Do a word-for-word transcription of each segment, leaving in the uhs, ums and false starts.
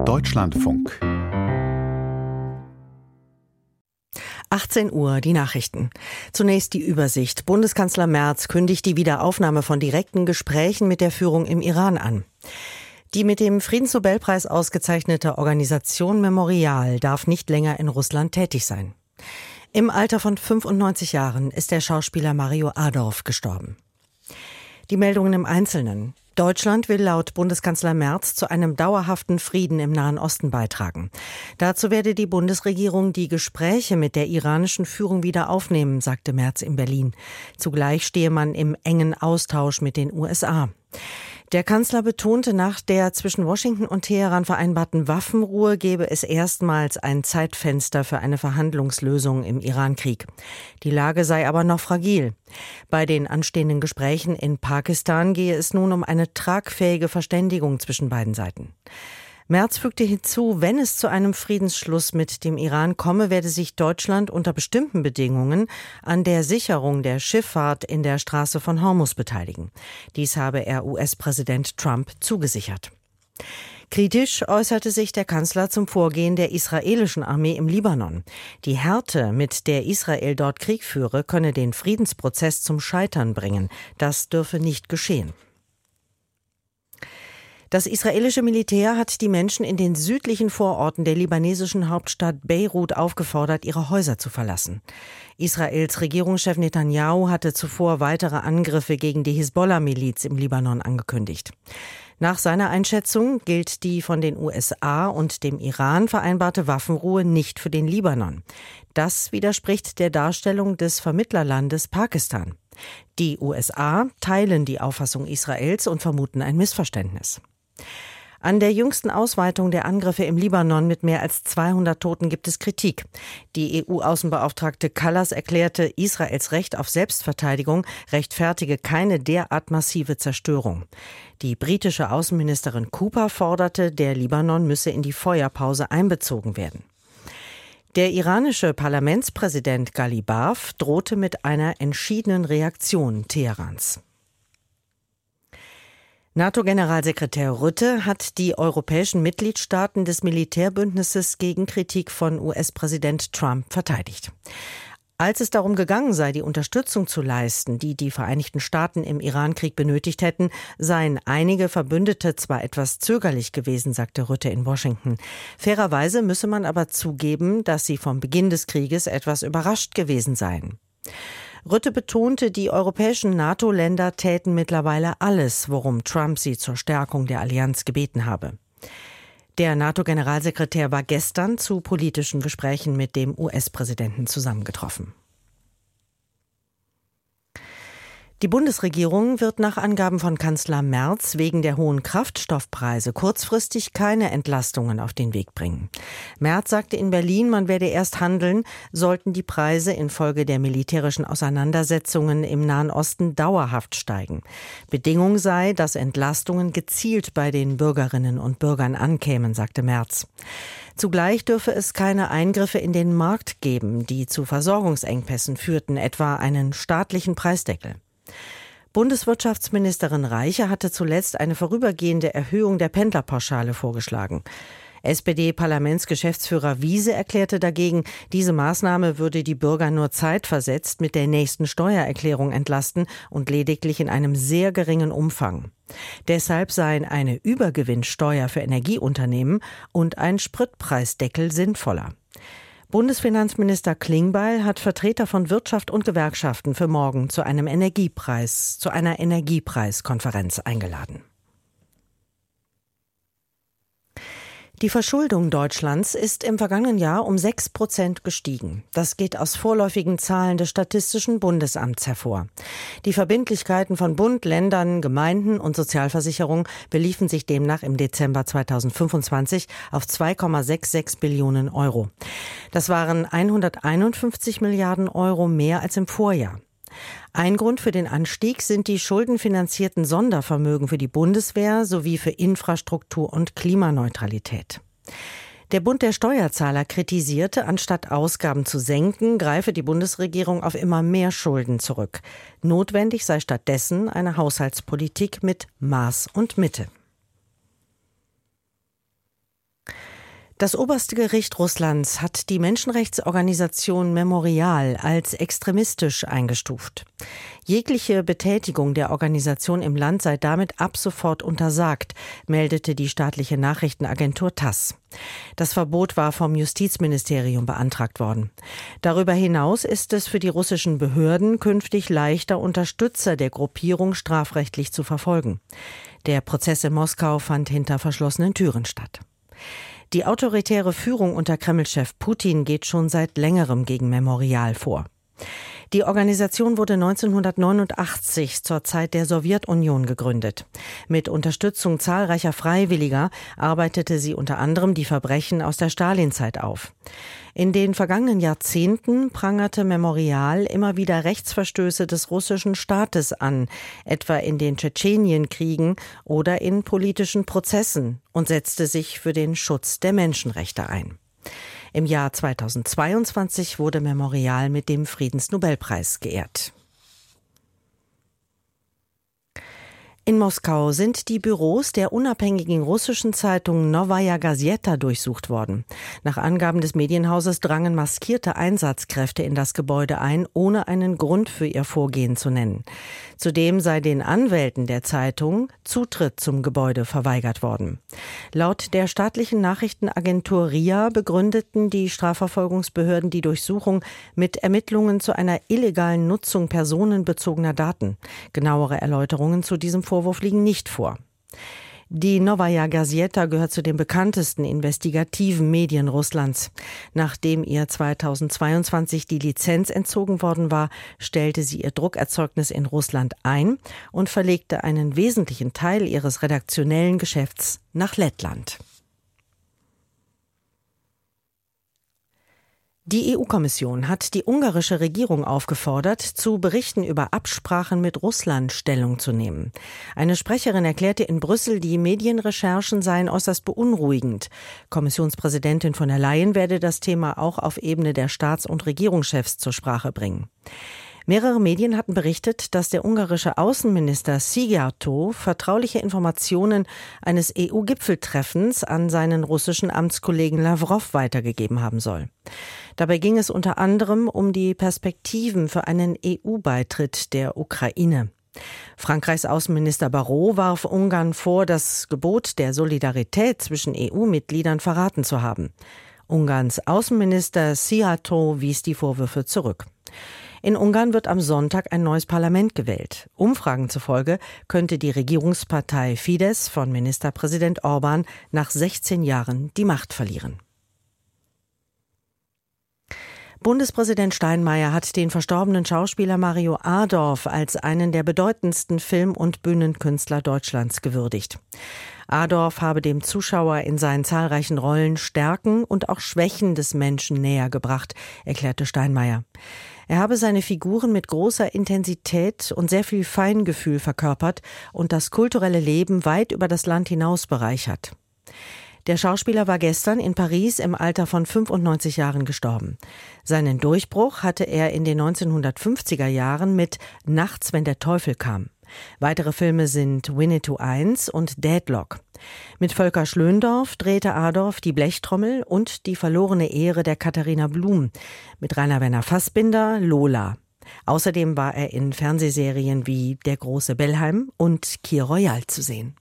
Deutschlandfunk. achtzehn Uhr, die Nachrichten. Zunächst die Übersicht. Bundeskanzler Merz kündigt die Wiederaufnahme von direkten Gesprächen mit der Führung im Iran an. Die mit dem Friedensnobelpreis ausgezeichnete Organisation Memorial darf nicht länger in Russland tätig sein. Im Alter von fünfundneunzig Jahren ist der Schauspieler Mario Adorf gestorben. Die Meldungen im Einzelnen. Deutschland will laut Bundeskanzler Merz zu einem dauerhaften Frieden im Nahen Osten beitragen. Dazu werde die Bundesregierung die Gespräche mit der iranischen Führung wieder aufnehmen, sagte Merz in Berlin. Zugleich stehe man im engen Austausch mit den U S A. Der Kanzler betonte, nach der zwischen Washington und Teheran vereinbarten Waffenruhe gebe es erstmals ein Zeitfenster für eine Verhandlungslösung im Irankrieg. Die Lage sei aber noch fragil. Bei den anstehenden Gesprächen in Pakistan gehe es nun um eine tragfähige Verständigung zwischen beiden Seiten. Merz fügte hinzu, wenn es zu einem Friedensschluss mit dem Iran komme, werde sich Deutschland unter bestimmten Bedingungen an der Sicherung der Schifffahrt in der Straße von Hormuz beteiligen. Dies habe er U S-Präsident Trump zugesichert. Kritisch äußerte sich der Kanzler zum Vorgehen der israelischen Armee im Libanon. Die Härte, mit der Israel dort Krieg führe, könne den Friedensprozess zum Scheitern bringen. Das dürfe nicht geschehen. Das israelische Militär hat die Menschen in den südlichen Vororten der libanesischen Hauptstadt Beirut aufgefordert, ihre Häuser zu verlassen. Israels Regierungschef Netanyahu hatte zuvor weitere Angriffe gegen die Hisbollah-Miliz im Libanon angekündigt. Nach seiner Einschätzung gilt die von den U S A und dem Iran vereinbarte Waffenruhe nicht für den Libanon. Das widerspricht der Darstellung des Vermittlerlandes Pakistan. Die U S A teilen die Auffassung Israels und vermuten ein Missverständnis. An der jüngsten Ausweitung der Angriffe im Libanon mit mehr als zweihundert Toten gibt es Kritik. Die E U-Außenbeauftragte Kallas erklärte, Israels Recht auf Selbstverteidigung rechtfertige keine derart massive Zerstörung. Die britische Außenministerin Cooper forderte, der Libanon müsse in die Feuerpause einbezogen werden. Der iranische Parlamentspräsident Ghalibaf drohte mit einer entschiedenen Reaktion Teherans. NATO-Generalsekretär Rutte hat die europäischen Mitgliedstaaten des Militärbündnisses gegen Kritik von U S-Präsident Trump verteidigt. Als es darum gegangen sei, die Unterstützung zu leisten, die die Vereinigten Staaten im Irankrieg benötigt hätten, seien einige Verbündete zwar etwas zögerlich gewesen, sagte Rutte in Washington. Fairerweise müsse man aber zugeben, dass sie vom Beginn des Krieges etwas überrascht gewesen seien. Rutte betonte, die europäischen NATO-Länder täten mittlerweile alles, worum Trump sie zur Stärkung der Allianz gebeten habe. Der NATO-Generalsekretär war gestern zu politischen Gesprächen mit dem U S-Präsidenten zusammengetroffen. Die Bundesregierung wird nach Angaben von Kanzler Merz wegen der hohen Kraftstoffpreise kurzfristig keine Entlastungen auf den Weg bringen. Merz sagte in Berlin, man werde erst handeln, sollten die Preise infolge der militärischen Auseinandersetzungen im Nahen Osten dauerhaft steigen. Bedingung sei, dass Entlastungen gezielt bei den Bürgerinnen und Bürgern ankämen, sagte Merz. Zugleich dürfe es keine Eingriffe in den Markt geben, die zu Versorgungsengpässen führten, etwa einen staatlichen Preisdeckel. Bundeswirtschaftsministerin Reiche hatte zuletzt eine vorübergehende Erhöhung der Pendlerpauschale vorgeschlagen. S P D-Parlamentsgeschäftsführer Wiese erklärte dagegen, diese Maßnahme würde die Bürger nur zeitversetzt mit der nächsten Steuererklärung entlasten und lediglich in einem sehr geringen Umfang. Deshalb seien eine Übergewinnsteuer für Energieunternehmen und ein Spritpreisdeckel sinnvoller. Bundesfinanzminister Klingbeil hat Vertreter von Wirtschaft und Gewerkschaften für morgen zu einem Energiepreis, zu einer Energiepreiskonferenz eingeladen. Die Verschuldung Deutschlands ist im vergangenen Jahr um sechs Prozent gestiegen. Das geht aus vorläufigen Zahlen des Statistischen Bundesamts hervor. Die Verbindlichkeiten von Bund, Ländern, Gemeinden und Sozialversicherung beliefen sich demnach im Dezember zweitausendfünfundzwanzig auf zwei Komma sechsundsechzig Billionen Euro. Das waren hunderteinundfünfzig Milliarden Euro mehr als im Vorjahr. Ein Grund für den Anstieg sind die schuldenfinanzierten Sondervermögen für die Bundeswehr sowie für Infrastruktur und Klimaneutralität. Der Bund der Steuerzahler kritisierte, anstatt Ausgaben zu senken, greife die Bundesregierung auf immer mehr Schulden zurück. Notwendig sei stattdessen eine Haushaltspolitik mit Maß und Mitte. Das oberste Gericht Russlands hat die Menschenrechtsorganisation Memorial als extremistisch eingestuft. Jegliche Betätigung der Organisation im Land sei damit ab sofort untersagt, meldete die staatliche Nachrichtenagentur TASS. Das Verbot war vom Justizministerium beantragt worden. Darüber hinaus ist es für die russischen Behörden künftig leichter, Unterstützer der Gruppierung strafrechtlich zu verfolgen. Der Prozess in Moskau fand hinter verschlossenen Türen statt. Die autoritäre Führung unter Kreml-Chef Putin geht schon seit längerem gegen Memorial vor. Die Organisation wurde neunzehnhundertneunundachtzig zur Zeit der Sowjetunion gegründet. Mit Unterstützung zahlreicher Freiwilliger arbeitete sie unter anderem die Verbrechen aus der Stalinzeit auf. In den vergangenen Jahrzehnten prangerte Memorial immer wieder Rechtsverstöße des russischen Staates an, etwa in den Tschetschenienkriegen oder in politischen Prozessen, und setzte sich für den Schutz der Menschenrechte ein. Im Jahr zweitausendzweiundzwanzig wurde Memorial mit dem Friedensnobelpreis geehrt. In Moskau sind die Büros der unabhängigen russischen Zeitung Novaya Gazeta durchsucht worden. Nach Angaben des Medienhauses drangen maskierte Einsatzkräfte in das Gebäude ein, ohne einen Grund für ihr Vorgehen zu nennen. Zudem sei den Anwälten der Zeitung Zutritt zum Gebäude verweigert worden. Laut der staatlichen Nachrichtenagentur R I A begründeten die Strafverfolgungsbehörden die Durchsuchung mit Ermittlungen zu einer illegalen Nutzung personenbezogener Daten. Genauere Erläuterungen zu diesem Vorwurf liegen nicht vor. Die Novaya Gazeta gehört zu den bekanntesten investigativen Medien Russlands. Nachdem ihr zweitausendzweiundzwanzig die Lizenz entzogen worden war, stellte sie ihr Druckerzeugnis in Russland ein und verlegte einen wesentlichen Teil ihres redaktionellen Geschäfts nach Lettland. Die E U-Kommission hat die ungarische Regierung aufgefordert, zu Berichten über Absprachen mit Russland Stellung zu nehmen. Eine Sprecherin erklärte in Brüssel, die Medienrecherchen seien äußerst beunruhigend. Kommissionspräsidentin von der Leyen werde das Thema auch auf Ebene der Staats- und Regierungschefs zur Sprache bringen. Mehrere Medien hatten berichtet, dass der ungarische Außenminister Szijjártó vertrauliche Informationen eines E U-Gipfeltreffens an seinen russischen Amtskollegen Lawrow weitergegeben haben soll. Dabei ging es unter anderem um die Perspektiven für einen E U-Beitritt der Ukraine. Frankreichs Außenminister Barrot warf Ungarn vor, das Gebot der Solidarität zwischen E U-Mitgliedern verraten zu haben. Ungarns Außenminister Szijjártó wies die Vorwürfe zurück. In Ungarn wird am Sonntag ein neues Parlament gewählt. Umfragen zufolge könnte die Regierungspartei Fidesz von Ministerpräsident Orbán nach sechzehn Jahren die Macht verlieren. Bundespräsident Steinmeier hat den verstorbenen Schauspieler Mario Adorf als einen der bedeutendsten Film- und Bühnenkünstler Deutschlands gewürdigt. Adorf habe dem Zuschauer in seinen zahlreichen Rollen Stärken und auch Schwächen des Menschen näher gebracht, erklärte Steinmeier. Er habe seine Figuren mit großer Intensität und sehr viel Feingefühl verkörpert und das kulturelle Leben weit über das Land hinaus bereichert. Der Schauspieler war gestern in Paris im Alter von fünfundneunzig Jahren gestorben. Seinen Durchbruch hatte er in den neunzehnhundertfünfziger Jahren mit Nachts, wenn der Teufel kam. Weitere Filme sind Winnetou eins und Deadlock. Mit Volker Schlöndorff drehte Adorf Die Blechtrommel und Die verlorene Ehre der Katharina Blum. Mit Rainer Werner Fassbinder Lola. Außerdem war er in Fernsehserien wie Der große Bellheim und Kir Royal zu sehen.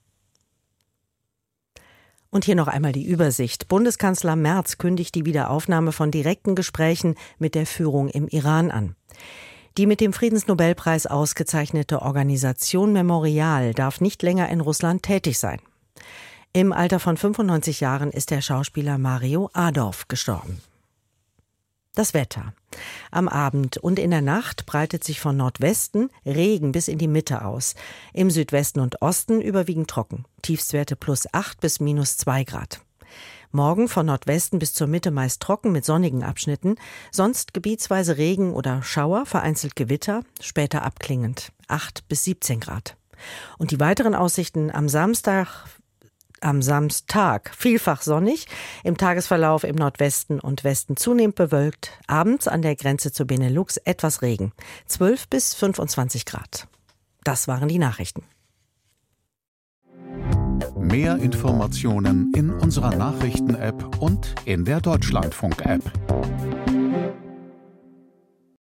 Und hier noch einmal die Übersicht. Bundeskanzler Merz kündigt die Wiederaufnahme von direkten Gesprächen mit der Führung im Iran an. Die mit dem Friedensnobelpreis ausgezeichnete Organisation Memorial darf nicht länger in Russland tätig sein. Im Alter von fünfundneunzig Jahren ist der Schauspieler Mario Adorf gestorben. Das Wetter. Am Abend und in der Nacht breitet sich von Nordwesten Regen bis in die Mitte aus. Im Südwesten und Osten überwiegend trocken. Tiefstwerte plus acht bis minus zwei Grad. Morgen von Nordwesten bis zur Mitte meist trocken mit sonnigen Abschnitten, sonst gebietsweise Regen oder Schauer, vereinzelt Gewitter, später abklingend, acht bis siebzehn Grad. Und die weiteren Aussichten am Samstag, am Samstag vielfach sonnig, im Tagesverlauf im Nordwesten und Westen zunehmend bewölkt, abends an der Grenze zu Benelux etwas Regen, zwölf bis fünfundzwanzig Grad. Das waren die Nachrichten. Mehr Informationen in unserer Nachrichten-App und in der Deutschlandfunk-App.